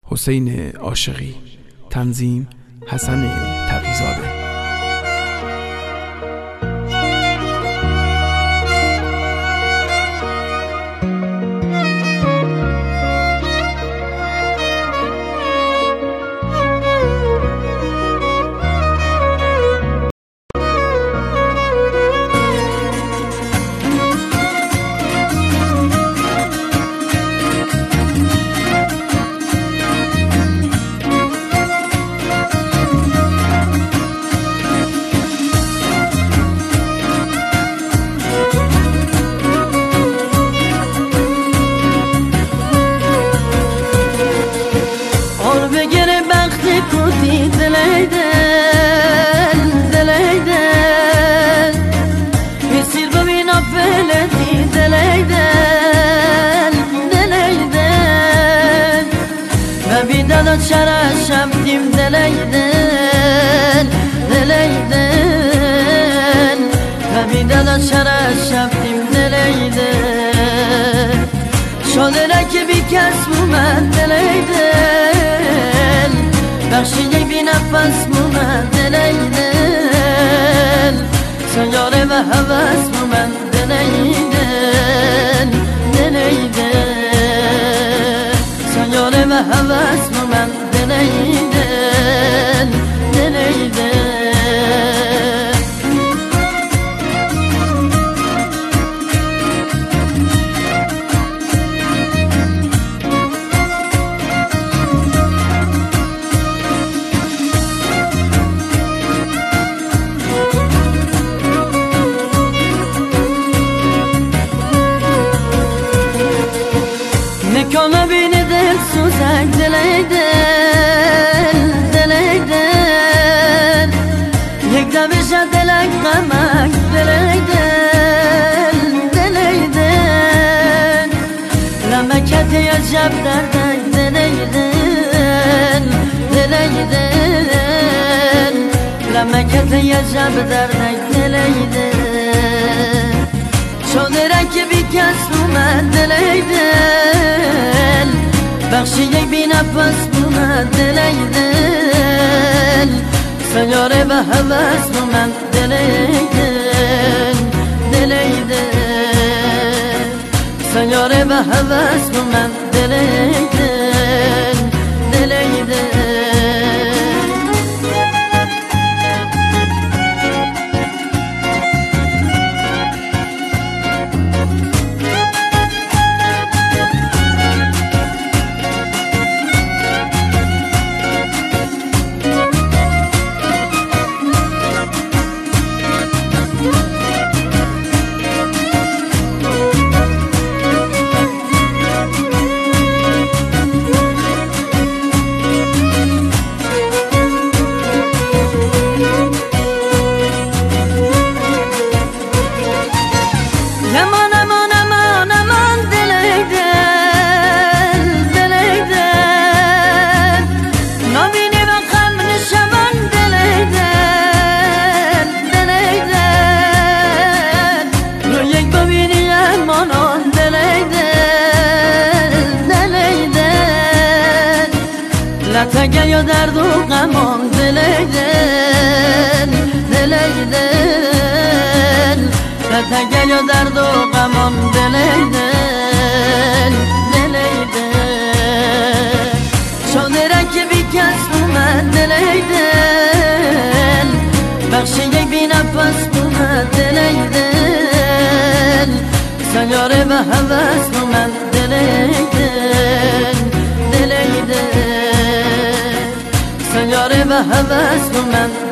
حسین عاشقی. تنظیم حسن تقی‌زاده. چرا شبتیم دلیدن دلیدن و بیدادا چرا شبتیم دلیدن شده که بی کس مومد دلیدن بخشی یک بی نفس مومد دلیدن سیاره و حوث مومد دلیدن دلیدن سیاره و حوث مومد دلیدن دلیدن نکنه بینی دل سوزک دلیدن دلیدن یک دبیشه دلک غمک دلیدن دلیدن لمکت عجب دردک دلیدن دلیدن لمکت عجب دردک دلیدن شده که بی کس مومد دلیدن بخشی یک بی نفس مومد دلیدن سیاره و حوث مومد دلیدن دلیدن سیاره و حوث مومد دلیدن دلیدن لطگه یا درد و غمان دلیدن دلیدن لطگه یا درد و غمان دلیدن دلیدن شده که بی کس مومد دلیدن بخشی یک بی نفس مومد دلیدن سیاره و حوث مومد دلیدن دلیدن سیاره و حوث مومد